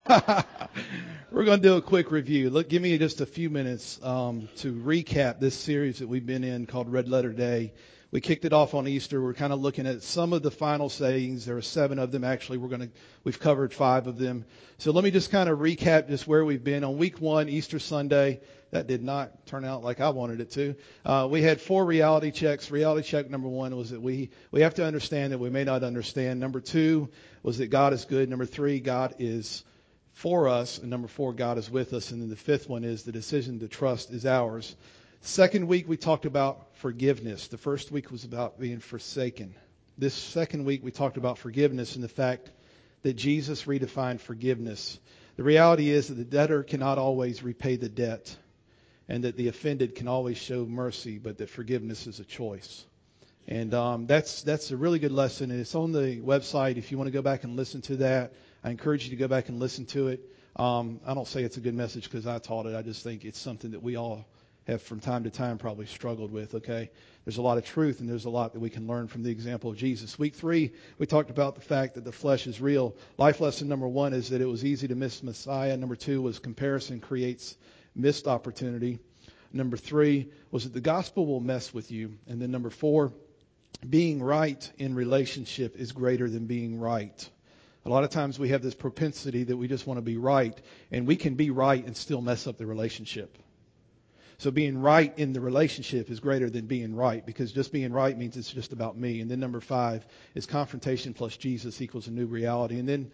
We're going to do a quick review. Look, give me just a few minutes to recap this series that we've been in called Red Letter Day. We kicked it off on Easter. We're kind of looking at some of the final sayings. There are 7 of them actually. We've covered 5 of them. So let me just kind of recap just where we've been. On week 1, Easter Sunday, that did not turn out like I wanted it to. We had 4 reality checks. Reality check number 1 was that we have to understand that we may not understand. Number 2 was that God is good. Number 3, God is for us. And number 4, God is with us. And then the 5th one is the decision to trust is ours. Second week, we talked about forgiveness. The first week was about being forsaken. This second week, we talked about forgiveness and the fact that Jesus redefined forgiveness. The reality is that the debtor cannot always repay the debt, and that the offended can always show mercy, but that forgiveness is a choice. And that's a really good lesson, and it's on the website. If you want to go back and listen to that, I encourage you to go back and listen to it. I don't say it's a good message because I taught it. I just think it's something that we all have from time to time probably struggled with, okay? There's a lot of truth, and there's a lot that we can learn from the example of Jesus. Week 3, we talked about the fact that the flesh is real. Life lesson number 1 is that it was easy to miss Messiah. Number 2 was comparison creates missed opportunity. Number 3 was that the gospel will mess with you. And then number 4, being right in relationship is greater than being right. A lot of times we have this propensity that we just want to be right, and we can be right and still mess up the relationship. So being right in the relationship is greater than being right, because just being right means it's just about me. And then number 5 is confrontation plus Jesus equals a new reality. And then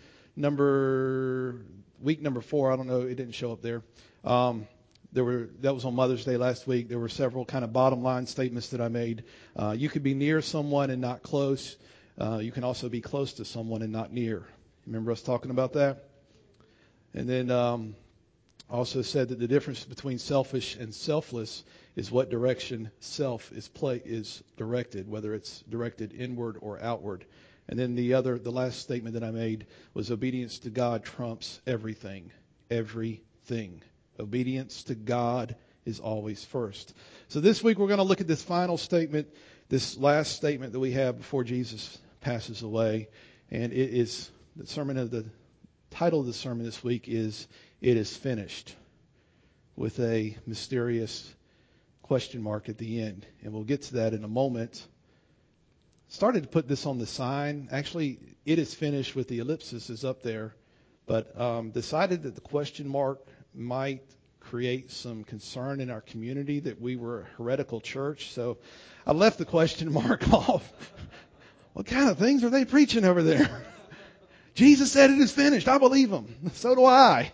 week number 4, I don't know, it didn't show up there. That was on Mother's Day last week. There were several kind of bottom line statements that I made. You could be near someone and not close. You can also be close to someone and not near. Remember us talking about that? And then also said that the difference between selfish and selfless is what direction self is directed, whether it's directed inward or outward. And then the last statement that I made was obedience to God trumps everything. Everything. Obedience to God is always first. So this week we're going to look at this final statement, this last statement that we have before Jesus passes away. And it is the title of the sermon this week is "It is finished," with a mysterious question mark at the end. And we'll get to that in a moment. Started to put this on the sign. Actually, "It is finished" with the ellipsis is up there. But decided that the question mark might create some concern in our community that we were a heretical church. So I left the question mark off. What kind of things are they preaching over there? Jesus said it is finished. I believe him. So do I.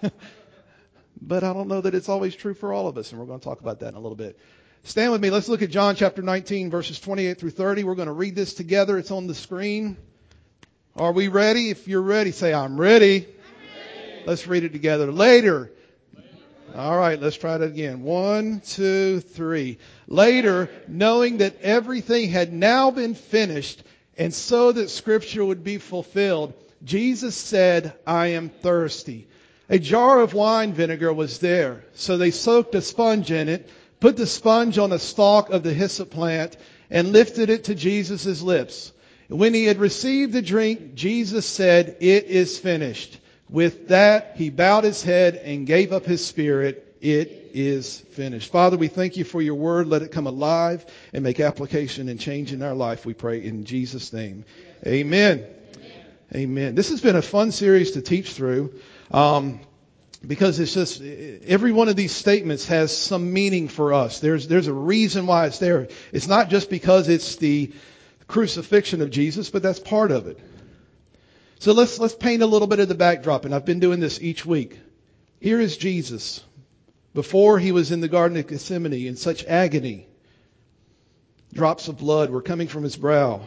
But I don't know that it's always true for all of us, and we're going to talk about that in a little bit. Stand with me. Let's look at John chapter 19, verses 28 through 30. We're going to read this together. It's on the screen. Are we ready? If you're ready, say, I'm ready. I'm ready. Let's read it together. Later. All right, let's try that again. 1, 2, 3. Later, knowing that everything had now been finished, and so that Scripture would be fulfilled, Jesus said, I am thirsty. A jar of wine vinegar was there, so they soaked a sponge in it, put the sponge on a stalk of the hyssop plant, and lifted it to Jesus' lips. When he had received the drink, Jesus said, it is finished. With that, he bowed his head and gave up his spirit. It is finished. Father, we thank you for your word. Let it come alive and make application and change in our life, we pray in Jesus' name. Amen. Amen. This has been a fun series to teach through because it's just every one of these statements has some meaning for us. There's a reason why it's there. It's not just because it's the crucifixion of Jesus, but that's part of it. So let's paint a little bit of the backdrop, and I've been doing this each week. Here is Jesus before he was in the Garden of Gethsemane in such agony. Drops of blood were coming from his brow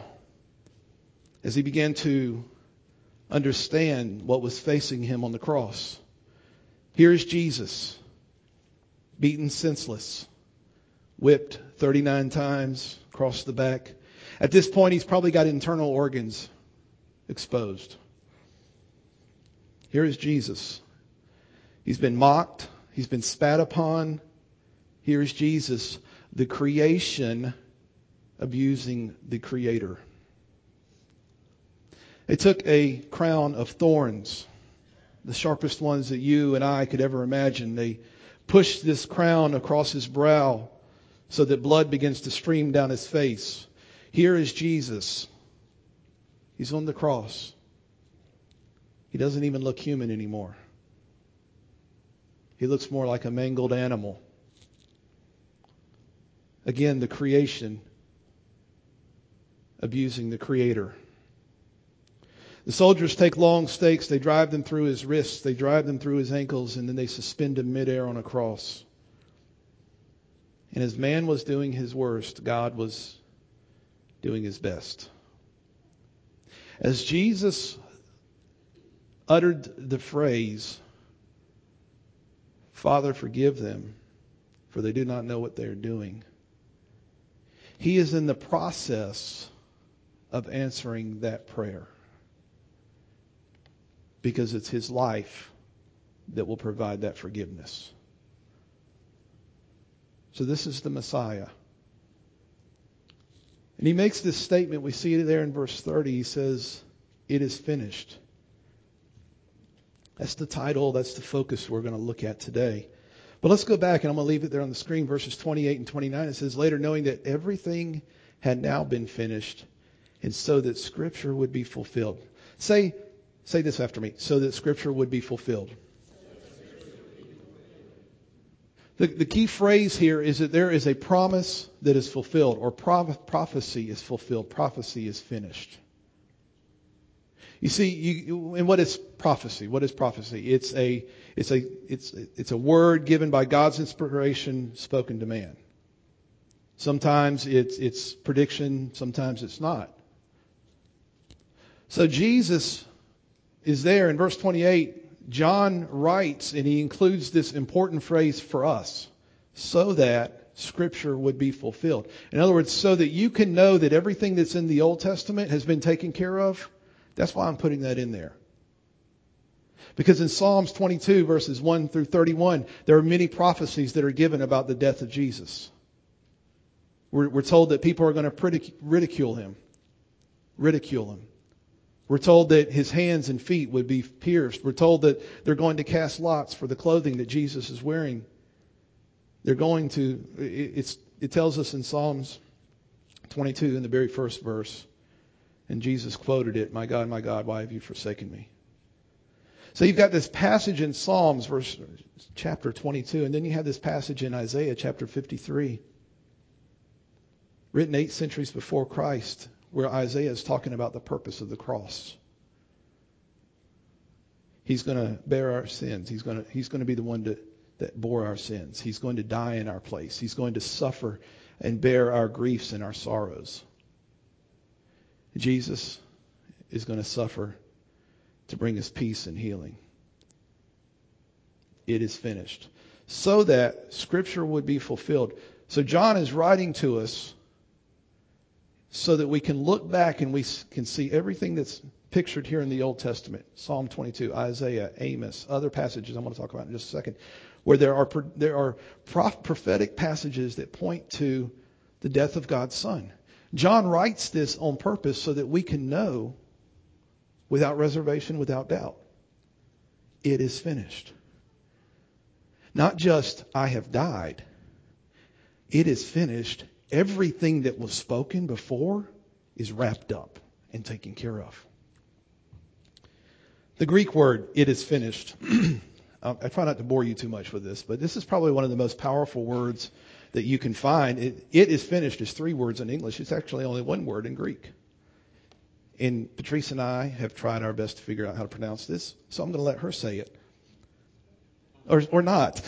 as he began to understand what was facing him on the cross. Here is Jesus, beaten senseless, whipped 39 times across the back. At this point, he's probably got internal organs exposed. Here is Jesus. He's been mocked. He's been spat upon. Here is Jesus, the creation abusing the Creator. They took a crown of thorns, the sharpest ones that you and I could ever imagine. They pushed this crown across his brow so that blood begins to stream down his face. Here is Jesus. He's on the cross. He doesn't even look human anymore. He looks more like a mangled animal. Again, the creation abusing the Creator. The soldiers take long stakes, they drive them through his wrists, they drive them through his ankles, and then they suspend him midair on a cross. And as man was doing his worst, God was doing his best. As Jesus uttered the phrase, "Father, forgive them, for they do not know what they are doing," he is in the process of answering that prayer. Because it's his life that will provide that forgiveness. So this is the Messiah. And he makes this statement. We see it there in verse 30. He says, "It is finished." That's the title. That's the focus we're going to look at today. But let's go back, and I'm going to leave it there on the screen. Verses 28 and 29. It says, "Later, knowing that everything had now been finished, and so that Scripture would be fulfilled." Say this after me. So that Scripture would be fulfilled. The key phrase here is that there is a promise that is fulfilled, or prophecy is fulfilled. Prophecy is finished. You see, and what is prophecy? What is prophecy? It's a word given by God's inspiration, spoken to man. Sometimes it's prediction, sometimes it's not. So Jesus is there in verse 28. John writes, and he includes this important phrase for us, so that Scripture would be fulfilled. In other words, so that you can know that everything that's in the Old Testament has been taken care of. That's why I'm putting that in there. Because in Psalms 22, verses 1 through 31, there are many prophecies that are given about the death of Jesus. We're told that people are going to ridicule him. We're told that his hands and feet would be pierced. We're told that they're going to cast lots for the clothing that Jesus is wearing. They're going to, it tells us in Psalms 22 in the very first verse, and Jesus quoted it, my God, why have you forsaken me?" So you've got this passage in Psalms, chapter 22, and then you have this passage in Isaiah chapter 53, written 8 centuries before Christ, where Isaiah is talking about the purpose of the cross. He's going to bear our sins. He's going to be the one that bore our sins. He's going to die in our place. He's going to suffer and bear our griefs and our sorrows. Jesus is going to suffer to bring us peace and healing. It is finished. So that Scripture would be fulfilled. So John is writing to us so that we can look back and we can see everything that's pictured here in the Old Testament. Psalm 22, Isaiah, Amos, other passages I'm going to talk about in just a second, where there are prophetic passages that point to the death of God's Son. John writes this on purpose so that we can know without reservation, without doubt, it is finished. Not just, I have died. It is finished. Everything that was spoken before is wrapped up and taken care of. The Greek word, "it is finished." I try not to bore you too much with this, but this is probably one of the most powerful words that you can find. It is finished is 3 words in English. It's actually only 1 word in Greek. And Patrice and I have tried our best to figure out how to pronounce this, so I'm going to let her say it. Or not.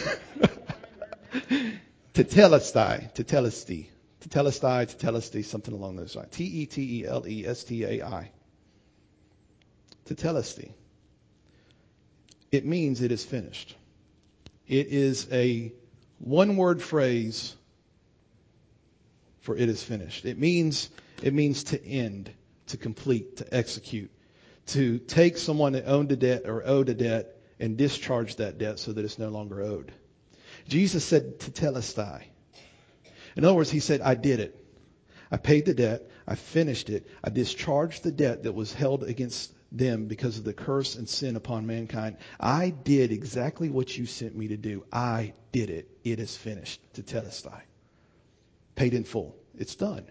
Tetelestai, something along those lines. Tetelestai. Tetelestai. It means it is finished. It is a 1-word phrase for it is finished. It means to end, to complete, to execute, to take someone that owed a debt and discharge that debt so that it's no longer owed. Jesus said tetelestai. In other words, he said, I did it. I paid the debt. I finished it. I discharged the debt that was held against them because of the curse and sin upon mankind. I did exactly what you sent me to do. I did it. It is finished. Tetelestai. Paid in full. It's done.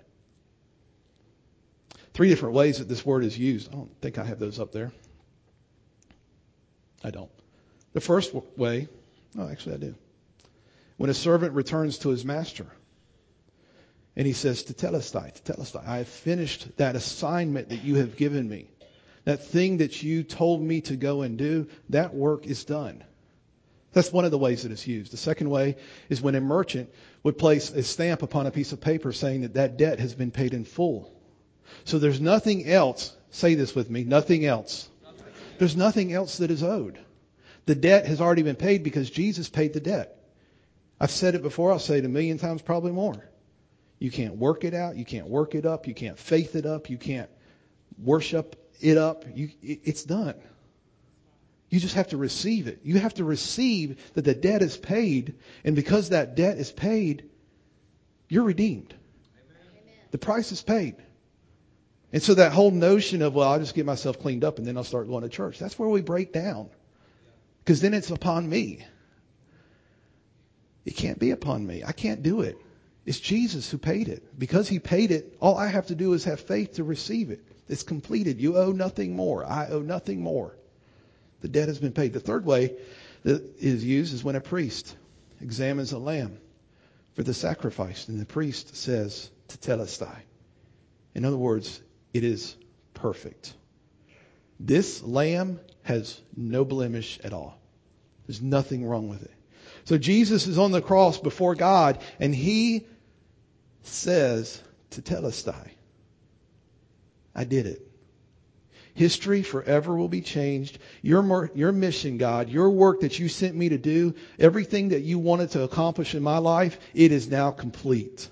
3 different ways that this word is used. I don't think I have those up there. I don't. The first way, actually I do. When a servant returns to his master and he says, Tetelestai, I have finished that assignment that you have given me. That thing that you told me to go and do, that work is done. That's one of the ways that it's used. The second way is when a merchant would place a stamp upon a piece of paper saying that that debt has been paid in full. So there's nothing else, say this with me, nothing else. There's nothing else that is owed. The debt has already been paid because Jesus paid the debt. I've said it before, I'll say it a million times, probably more. You can't work it out, you can't work it up, you can't faith it up, you can't worship it up. It's done. You just have to receive it. You have to receive that the debt is paid, and because that debt is paid, you're redeemed. Amen. The price is paid. And so that whole notion of, well, I'll just get myself cleaned up and then I'll start going to church, that's where we break down. Because then it's upon me. It can't be upon me. I can't do it. It's Jesus who paid it. Because he paid it, all I have to do is have faith to receive it. It's completed. You owe nothing more. I owe nothing more. The debt has been paid. The third way that is used is when a priest examines a lamb for the sacrifice. And the priest says, Tetelestai. In other words, it is perfect. This lamb has no blemish at all. There's nothing wrong with it. So Jesus is on the cross before God, and he says, Tetelestai. I did it. History forever will be changed. Your mission, God, your work that you sent me to do, everything that you wanted to accomplish in my life, it is now complete.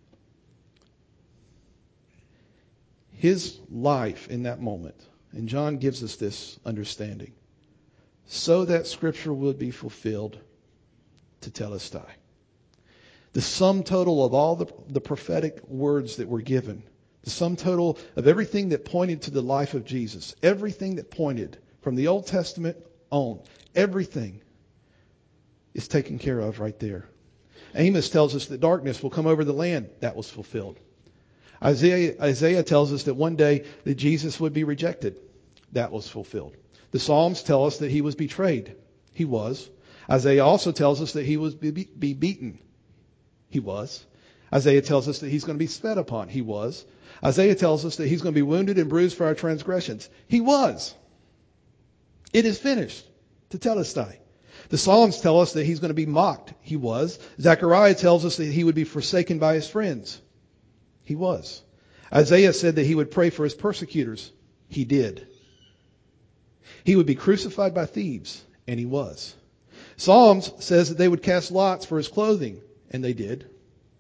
His life in that moment, and John gives us this understanding, so that Scripture would be fulfilled, Tetelestai. The sum total of all the prophetic words that were given, the sum total of everything that pointed to the life of Jesus, everything that pointed from the Old Testament on, everything is taken care of right there. Amos tells us that darkness will come over the land. That was fulfilled. Isaiah tells us that one day that Jesus would be rejected. That was fulfilled. The Psalms tell us that he was betrayed. He was. Isaiah also tells us that he was be beaten. He was. Isaiah tells us that he's going to be spat upon. He was. Isaiah tells us that he's going to be wounded and bruised for our transgressions. He was. It is finished. Tetelestai. The Psalms tell us that he's going to be mocked. He was. Zechariah tells us that he would be forsaken by his friends. He was. Isaiah said that he would pray for his persecutors. He did. He would be crucified by thieves. And he was. Psalms says that they would cast lots for his clothing. And they did.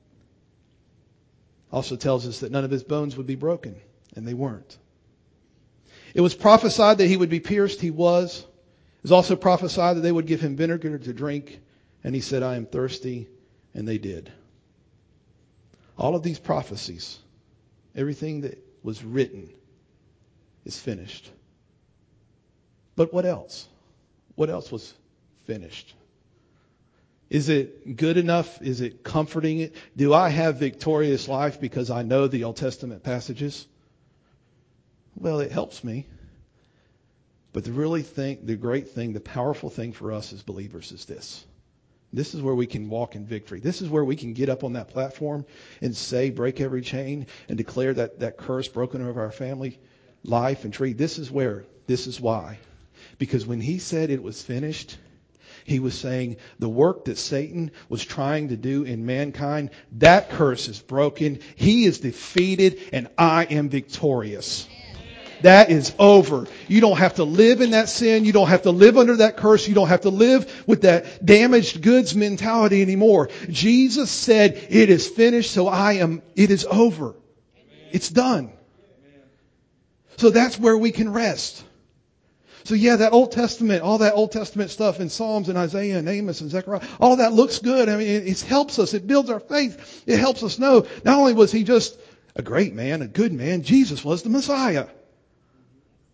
Also tells us that none of his bones would be broken. And they weren't. It was prophesied that he would be pierced. He was. It was also prophesied that they would give him vinegar to drink. And he said, I am thirsty. And they did. All of these prophecies, everything that was written is finished. But what else? What else was finished? Is it good enough? Is it comforting? Do I have victorious life because I know the Old Testament passages? Well, it helps me. But the great thing, the powerful thing for us as believers is this. This is where we can walk in victory. This is where we can get up on that platform and say, break every chain and declare that curse broken over our family life and tree. This is why. Because when he said it was finished, he was saying the work that Satan was trying to do in mankind, that curse is broken. He is defeated and I am victorious. That is over. You don't have to live in that sin. You don't have to live under that curse. You don't have to live with that damaged goods mentality anymore. Jesus said, it is finished, so it is over. Amen. It's done. Amen. So that's where we can rest. So yeah, that Old Testament, all that Old Testament stuff in Psalms and Isaiah and Amos and Zechariah, all that looks good. I mean, it helps us. It builds our faith. It helps us know not only was he just a great man, a good man, Jesus was the Messiah.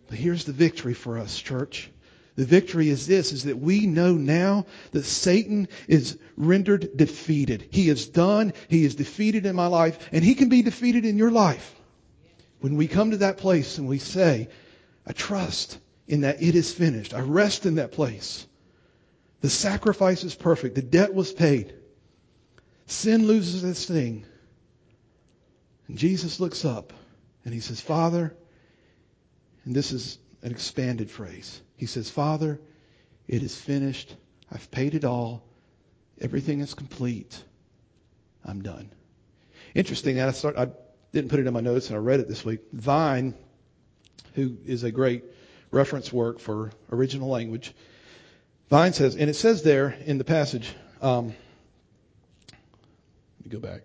But here's the victory for us, church. The victory is this, is that we know now that Satan is rendered defeated. He is done. He is defeated in my life, and he can be defeated in your life. When we come to that place and we say, I trust in that it is finished. I rest in that place. The sacrifice is perfect. The debt was paid. Sin loses its sting. And Jesus looks up and he says, Father, and this is an expanded phrase. He says, Father, it is finished. I've paid it all. Everything is complete. I'm done. Interesting. I didn't put it in my notes and I read it this week. Vine, who is a great reference work for original language, Vine says, and it says there in the passage, let me go back.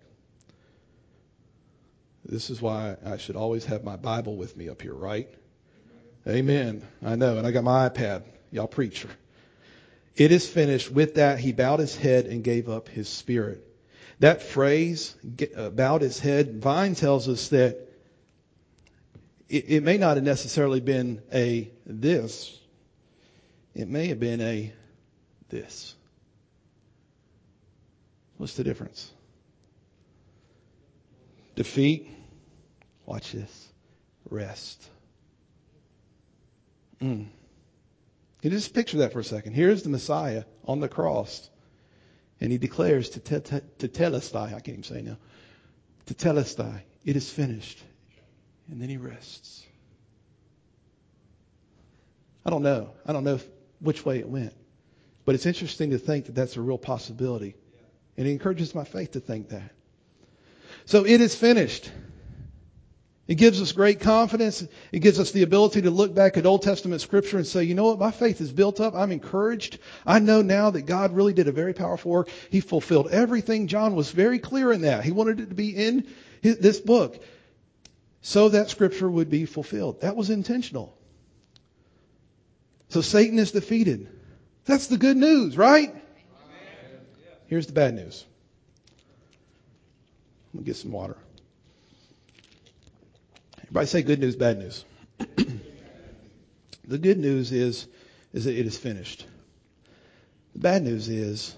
This is why I should always have my Bible with me up here, right? Amen. I know. And I got my iPad. Y'all preacher. It is finished. With that, he bowed his head and gave up his spirit. That phrase, bowed his head, Vine tells us that it may not have necessarily been a this. It may have been a this. What's the difference? Defeat. Watch this. Rest. You just picture that for a second. Here's the Messiah on the cross. And he declares to telestai, I can't even say now, to telestai, it is finished. And then he rests. I don't know which way it went. But it's interesting to think that that's a real possibility. And it encourages my faith to think that. So it is finished. It gives us great confidence. It gives us the ability to look back at Old Testament Scripture and say, you know what, my faith is built up. I'm encouraged. I know now that God really did a very powerful work. He fulfilled everything. John was very clear in that. He wanted it to be in this book so that Scripture would be fulfilled. That was intentional. So Satan is defeated. That's the good news, right? Here's the bad news. I'm going to get some water. Everybody say good news, bad news. The good news is that it is finished. The bad news is,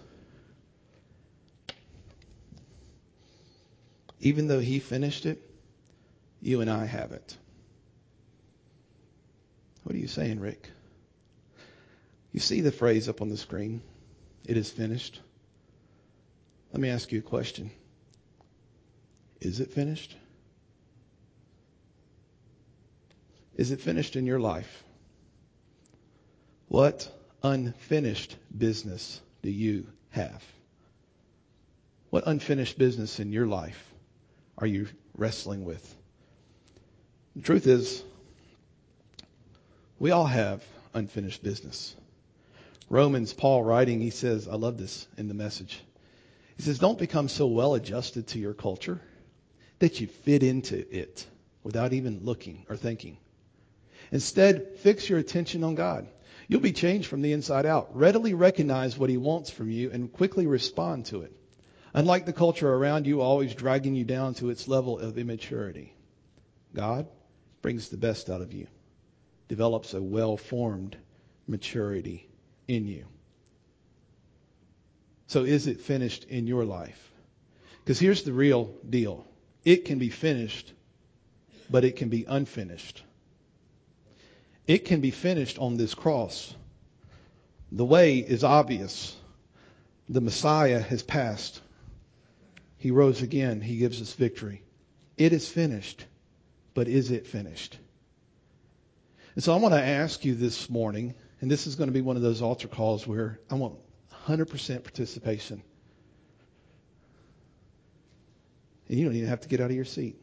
even though he finished it, you and I haven't. What are you saying, Rick? You see the phrase up on the screen, it is finished. Let me ask you a question. Is it finished? Is it finished in your life? What unfinished business do you have? What unfinished business in your life are you wrestling with? The truth is, we all have unfinished business. Romans, Paul writing, he says, I love this in the Message. He says, don't become so well adjusted to your culture that you fit into it without even looking or thinking. Instead, fix your attention on God. You'll be changed from the inside out. Readily recognize what he wants from you and quickly respond to it. Unlike the culture around you always dragging you down to its level of immaturity, God brings the best out of you, develops a well-formed maturity in you. So is it finished in your life? Because here's the real deal. It can be finished, but it can be unfinished. It can be finished on this cross. The way is obvious. The Messiah has passed. He rose again. He gives us victory. It is finished, but is it finished? And so I want to ask you this morning, and this is going to be one of those altar calls where I want 100% participation. And you don't even have to get out of your seat.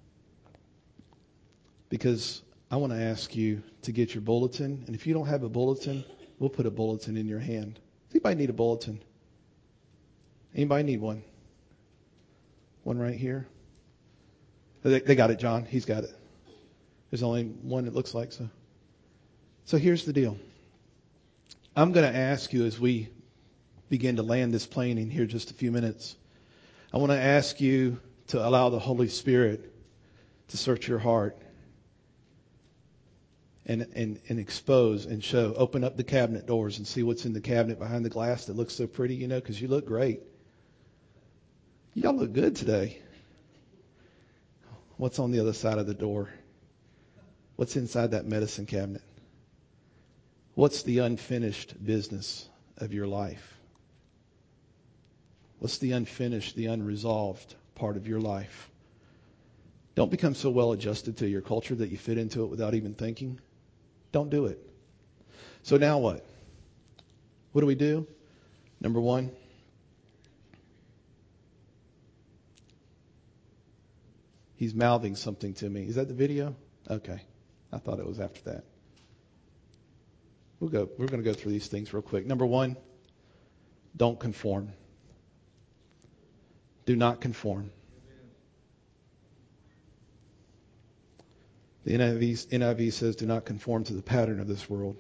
Because I want to ask you to get your bulletin. And if you don't have a bulletin, we'll put a bulletin in your hand. Does anybody need a bulletin? Anybody need one? One right here? They got it, John. He's got it. There's only one it looks like. So here's the deal. I'm going to ask you as we begin to land this plane in here just a few minutes. I want to ask you to allow the Holy Spirit to search your heart. and expose and show. Open up the cabinet doors and see what's in the cabinet behind the glass that looks so pretty, because you look great. Y'all look good today. What's on the other side of the door? What's inside that medicine cabinet? What's the unfinished business of your life? What's the unfinished, the unresolved part of your life? Don't become so well adjusted to your culture that you fit into it without even thinking. Don't do it. So now what? What do we do? Number one, he's mouthing something to me. Is that the video? Okay. I thought it was after that. We're going to go through these things real quick. Number one, don't conform. Do not conform. The NIV says, do not conform to the pattern of this world.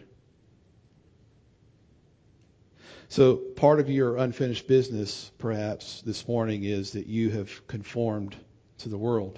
So part of your unfinished business, perhaps, this morning is that you have conformed to the world.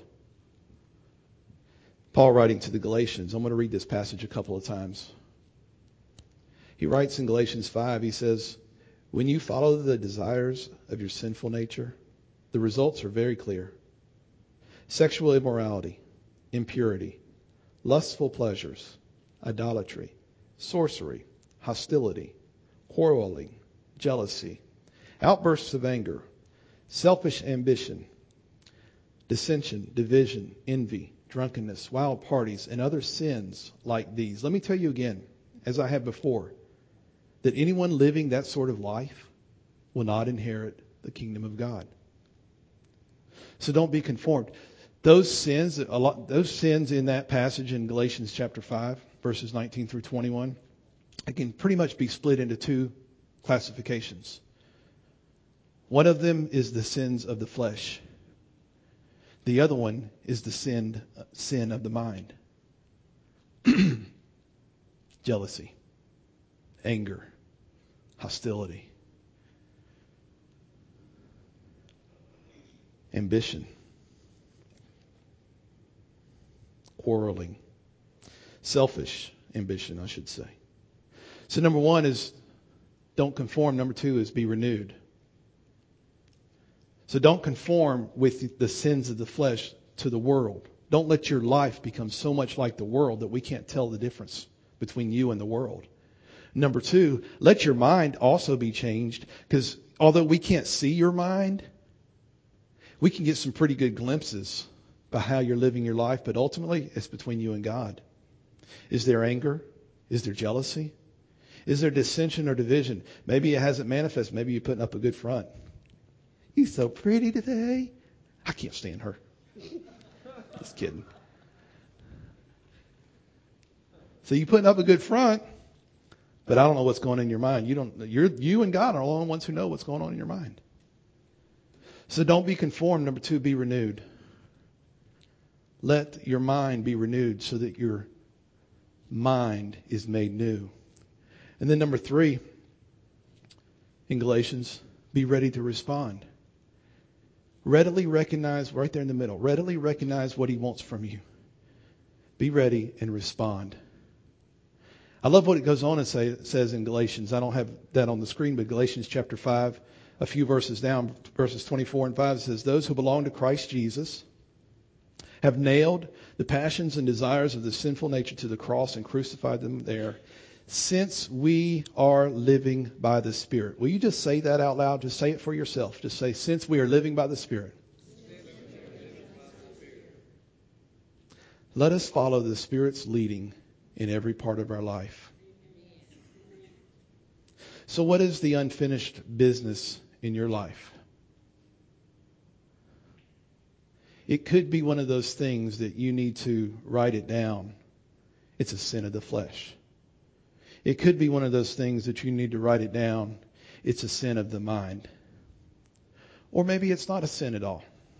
Paul writing to the Galatians, I'm going to read this passage a couple of times. He writes in Galatians 5, he says, when you follow the desires of your sinful nature, the results are very clear. Sexual immorality, impurity, lustful pleasures, idolatry, sorcery, hostility, quarreling, jealousy, outbursts of anger, selfish ambition, dissension, division, envy, drunkenness, wild parties, and other sins like these. Let me tell you again, as I have before, that anyone living that sort of life will not inherit the kingdom of God. So don't be conformed. Those sins in that passage in Galatians chapter 5, verses 19 through 21, it can pretty much be split into two classifications. One of them is the sins of the flesh. The other one is the sin of the mind. Jealousy, anger, hostility, ambition, quarreling, selfish ambition, I should say. So number one is don't conform. Number two is be renewed. So don't conform with the sins of the flesh to the world. Don't let your life become so much like the world that we can't tell the difference between you and the world. Number two, let your mind also be changed, because although we can't see your mind, we can get some pretty good glimpses by how you're living your life, but ultimately it's between you and God. Is there anger? Is there jealousy? Is there dissension or division? Maybe it hasn't manifested. Maybe you're putting up a good front. You're so pretty today. I can't stand her. Just kidding. So you're putting up a good front, but I don't know what's going on in your mind. You and God are the only ones who know what's going on in your mind. So don't be conformed. Number two, be renewed. Let your mind be renewed so that your mind is made new. And then number three, in Galatians, be ready to respond. Readily recognize, right there in the middle, readily recognize what he wants from you. Be ready and respond. I love what it goes on and says in Galatians. I don't have that on the screen, but Galatians chapter 5, a few verses down, verses 24 and 5, says, those who belong to Christ Jesus have nailed the passions and desires of the sinful nature to the cross and crucified them there. Since we are living by the Spirit. Will you just say that out loud? Just say it for yourself. Just say, since we are living by the Spirit. Let us follow the Spirit's leading in every part of our life. So what is the unfinished business in your life? It could be one of those things that you need to write it down. It's a sin of the flesh. It could be one of those things that you need to write it down. It's a sin of the mind. Or maybe it's not a sin at all.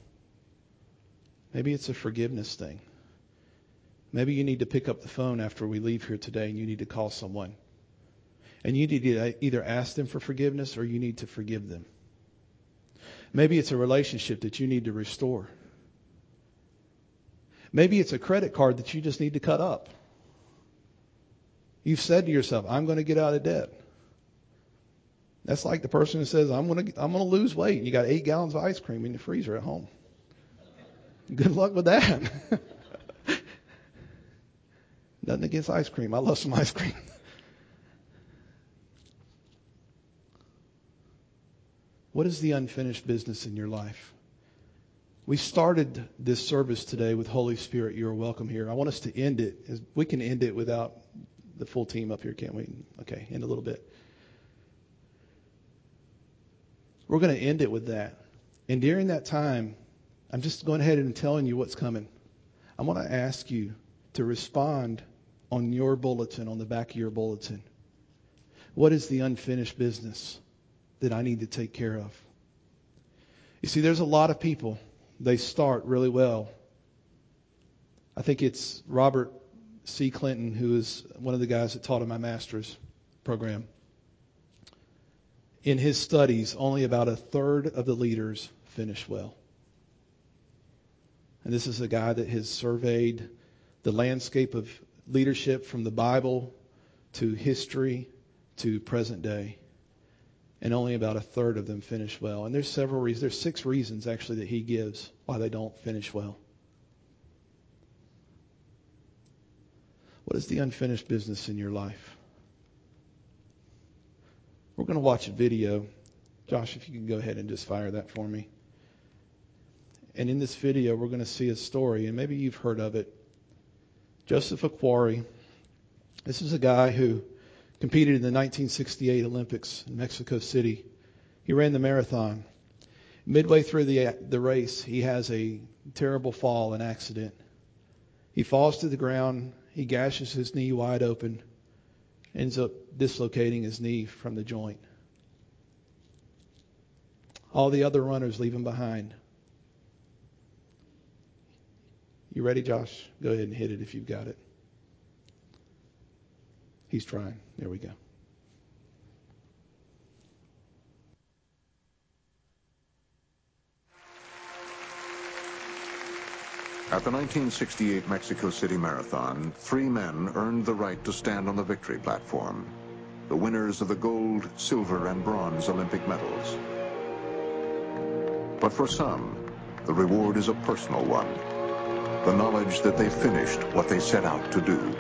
Maybe it's a forgiveness thing. Maybe you need to pick up the phone after we leave here today and you need to call someone. And you need to either ask them for forgiveness or you need to forgive them. Maybe it's a relationship that you need to restore. Maybe it's a credit card that you just need to cut up. You've said to yourself, I'm going to get out of debt. That's like the person who says, I'm going to lose weight. You got 8 gallons of ice cream in the freezer at home. Good luck with that. Nothing against ice cream. I love some ice cream. What is the unfinished business in your life? We started this service today with Holy Spirit, you are welcome here. I want us to end it. We can end it without the full team up here, can't we? Okay, end a little bit. We're going to end it with that. And during that time, I'm just going ahead and telling you what's coming. I want to ask you to respond on your bulletin, on the back of your bulletin. What is the unfinished business that I need to take care of? You see, there's a lot of people, they start really well. I think it's Robert C. Clinton, who is one of the guys that taught in my master's program. In his studies, only about a third of the leaders finish well. And this is a guy that has surveyed the landscape of leadership from the Bible to history to present day. And only about a third of them finish well. And there's several reasons. There's 6 reasons actually that he gives why they don't finish well. What is the unfinished business in your life? We're going to watch a video. Josh, if you can go ahead and just fire that for me. And in this video, we're going to see a story, and maybe you've heard of it. Joseph Aquari. This is a guy who competed in the 1968 Olympics in Mexico City. He ran the marathon. Midway through the race, he has a terrible fall, an accident. He falls to the ground. He gashes his knee wide open. Ends up dislocating his knee from the joint. All the other runners leave him behind. You ready, Josh? Go ahead and hit it if you've got it. He's trying. There we go. At the 1968 Mexico City Marathon, 3 men earned the right to stand on the victory platform, the winners of the gold, silver, and bronze Olympic medals. But for some, the reward is a personal one, the knowledge that they finished what they set out to do.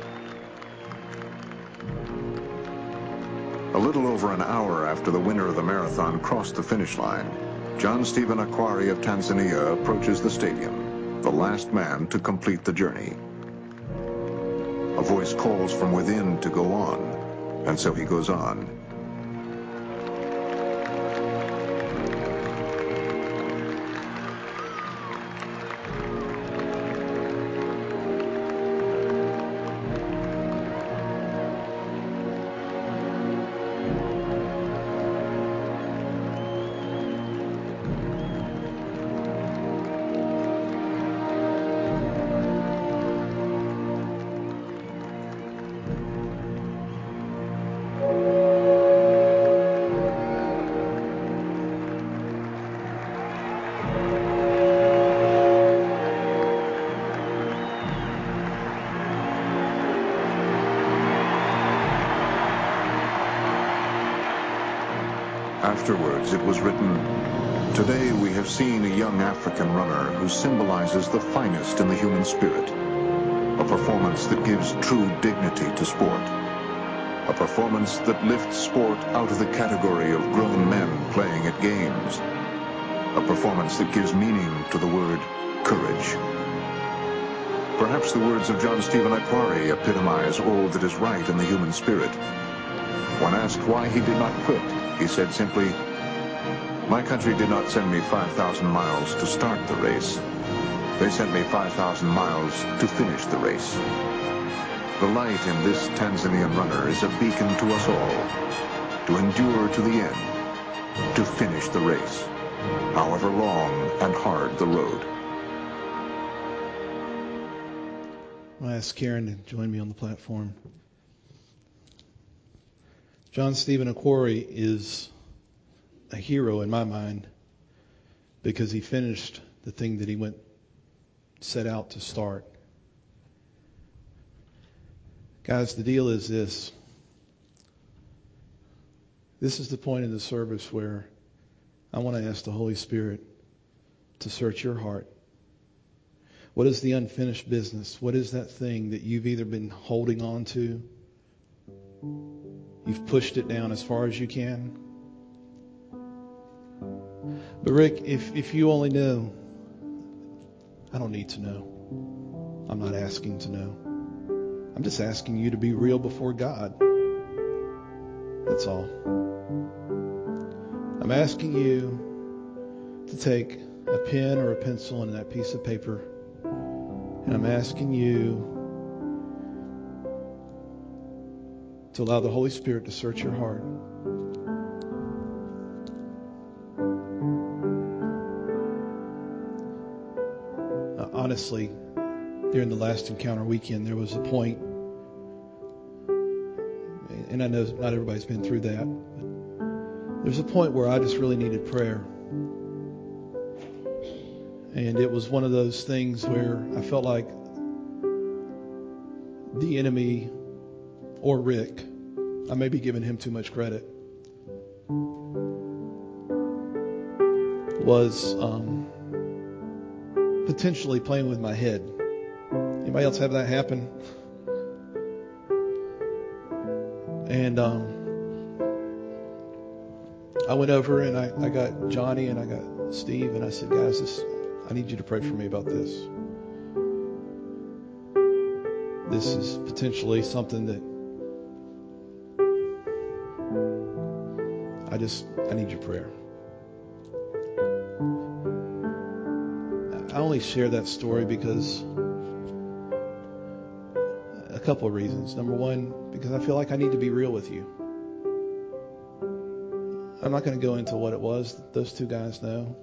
A little over an hour after the winner of the marathon crossed the finish line, John Stephen Aquari of Tanzania approaches the stadium, the last man to complete the journey. A voice calls from within to go on, and so he goes on. Afterwards, it was written, "Today we have seen a young African runner who symbolizes the finest in the human spirit. A performance that gives true dignity to sport. A performance that lifts sport out of the category of grown men playing at games. A performance that gives meaning to the word courage." Perhaps the words of John Stephen Aquari epitomize all that is right in the human spirit. When asked why he did not quit, he said simply, "My country did not send me 5,000 miles to start the race. They sent me 5,000 miles to finish the race." The light in this Tanzanian runner is a beacon to us all, to endure to the end, to finish the race, however long and hard the road. I'll ask Karen to join me on the platform. John Stephen Aquari is a hero in my mind because he finished the thing that he set out to start. Guys, the deal is this. This is the point in the service where I want to ask the Holy Spirit to search your heart. What is the unfinished business? What is that thing that you've either been holding on to? You've pushed it down as far as you can. But Rick, if you only knew, I don't need to know. I'm not asking to know. I'm just asking you to be real before God. That's all. I'm asking you to take a pen or a pencil and that piece of paper, and I'm asking you to allow the Holy Spirit to search your heart. Honestly, during the last encounter weekend, there was a point, and I know not everybody's been through that, but there's a point where I just really needed prayer. And it was one of those things where I felt like the enemy, or Rick, I may be giving him too much credit, was potentially playing with my head. Anybody else have that happen? And I went over and I got Johnny and I got Steve and I said, guys, I need you to pray for me about this. This is potentially something that I need your prayer. I only share that story because a couple of reasons. Number one, because I feel like I need to be real with you. I'm not going to go into what it was. Those two guys know.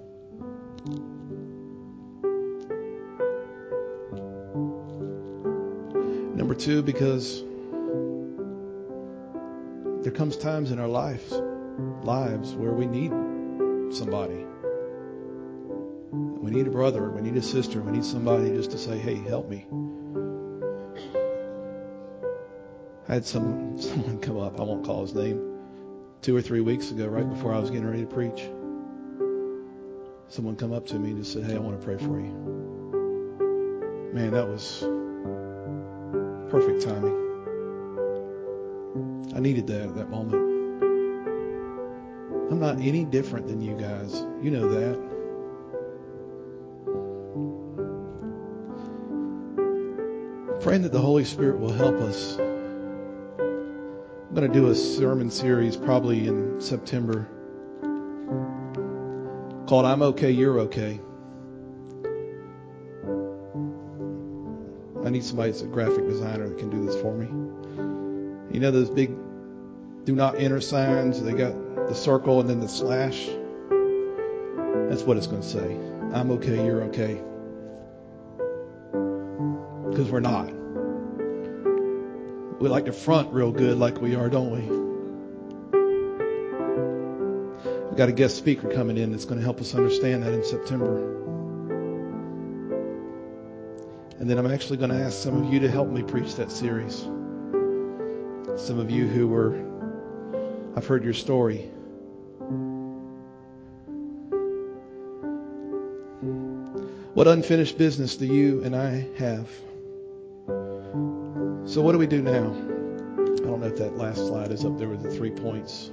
Number two, because there comes times in our lives where we need somebody. We need a brother, we need a sister, we need somebody just to say, hey, help me. I had someone come up, I won't call his name, 2 or 3 weeks ago, right before I was getting ready to preach. Someone come up to me and just said, hey, I want to pray for you. Man, that was perfect timing. I needed that at that moment. I'm not any different than you guys. You know that. Praying that the Holy Spirit will help us. I'm going to do a sermon series probably in September called I'm Okay, You're Okay. I need somebody that's a graphic designer that can do this for me. You know those big do not enter signs? They got the circle and then the slash. That's what it's going to say. I'm okay, you're okay. Because we're not. We like to front real good like we are, don't we? We've got a guest speaker coming in that's going to help us understand that in September. And then I'm actually going to ask some of you to help me preach that series. Some of you I've heard your story. What unfinished business do you and I have? So what do we do now? I don't know if that last slide is up there with the 3 points.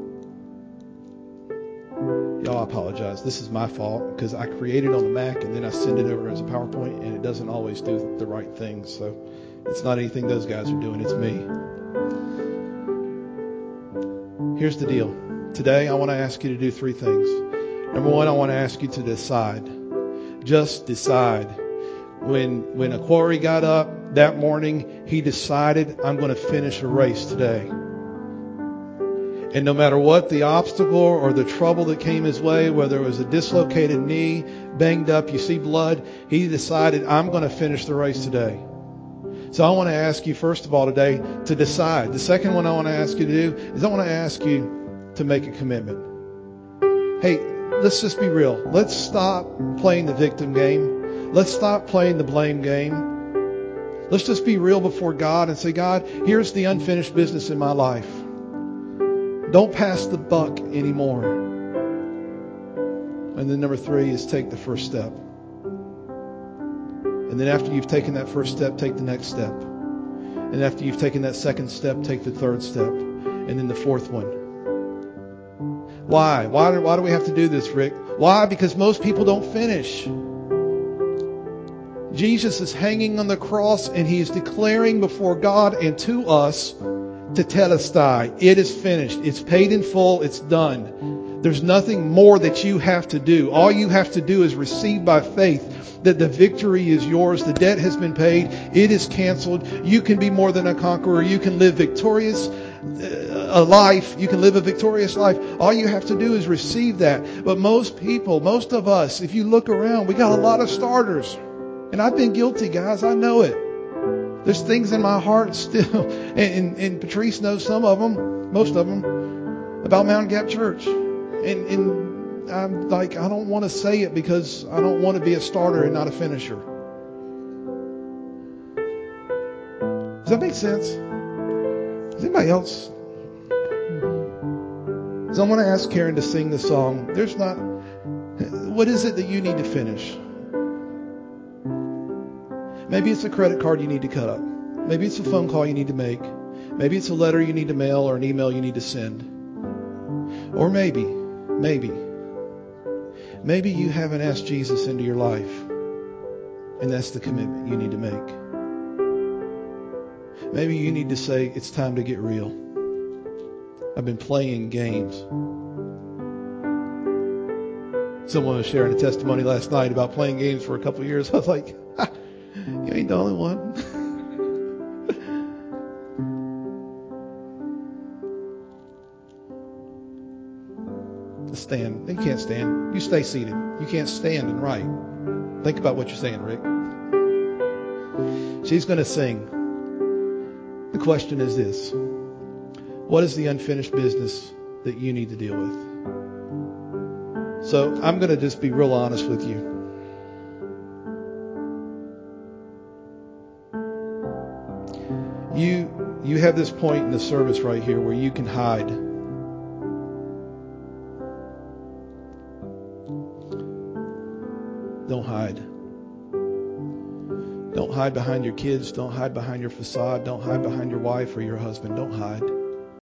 Y'all, I apologize. This is my fault because I create it on the Mac and then I send it over as a PowerPoint and it doesn't always do the right thing. So it's not anything those guys are doing. It's me. Here's the deal. Today, I want to ask you to do 3 things. Number one, I want to ask you to decide. Just decide. When a quarry got up that morning, he decided, I'm going to finish a race today. And no matter what the obstacle or the trouble that came his way, whether it was a dislocated knee, banged up, you see blood, he decided, I'm going to finish the race today. So I want to ask you, first of all, today to decide. The second one I want to ask you to do is I want to ask you to make a commitment. Hey, let's just be real. Let's stop playing the victim game. Let's stop playing the blame game. Let's just be real before God and say, God, here's the unfinished business in my life. Don't pass the buck anymore. And then number 3 is take the first step. And then after you've taken that first step, take the next step. And after you've taken that second step, take the third step. And then the fourth one. Why? Why do we have to do this, Rick? Why? Because most people don't finish. Jesus is hanging on the cross and He is declaring before God and to us, tetelestai, it is finished. It's paid in full. It's done. There's nothing more that you have to do. All you have to do is receive by faith that the victory is yours. The debt has been paid. It is canceled. You can be more than a conqueror. You can live victorious life. You can live a victorious life. All you have to do is receive that. But most people, most of us, if you look around, we got a lot of starters. And I've been guilty, guys. I know it. There's things in my heart still, and Patrice knows some of them, most of them, about Mountain Gap Church. And I'm like, I don't want to say it because I don't want to be a starter and not a finisher. Does that make sense? Does anybody else? So I'm going to ask Karen to sing the song. What is it that you need to finish? Maybe it's a credit card you need to cut up. Maybe it's a phone call you need to make. Maybe it's a letter you need to mail or an email you need to send. Or maybe you haven't asked Jesus into your life, and that's the commitment you need to make. Maybe you need to say, it's time to get real. I've been playing games. Someone was sharing a testimony last night about playing games for a couple of years. I was like, you ain't the only one. Stand. You can't stand. You stay seated. You can't stand and write. Think about what you're saying, Rick. She's going to sing. The question is this. What is the unfinished business that you need to deal with? So I'm going to just be real honest with you. You have this point in the service right here where you can hide. Don't hide. Don't hide behind your kids. Don't hide behind your facade. Don't hide behind your wife or your husband. Don't hide.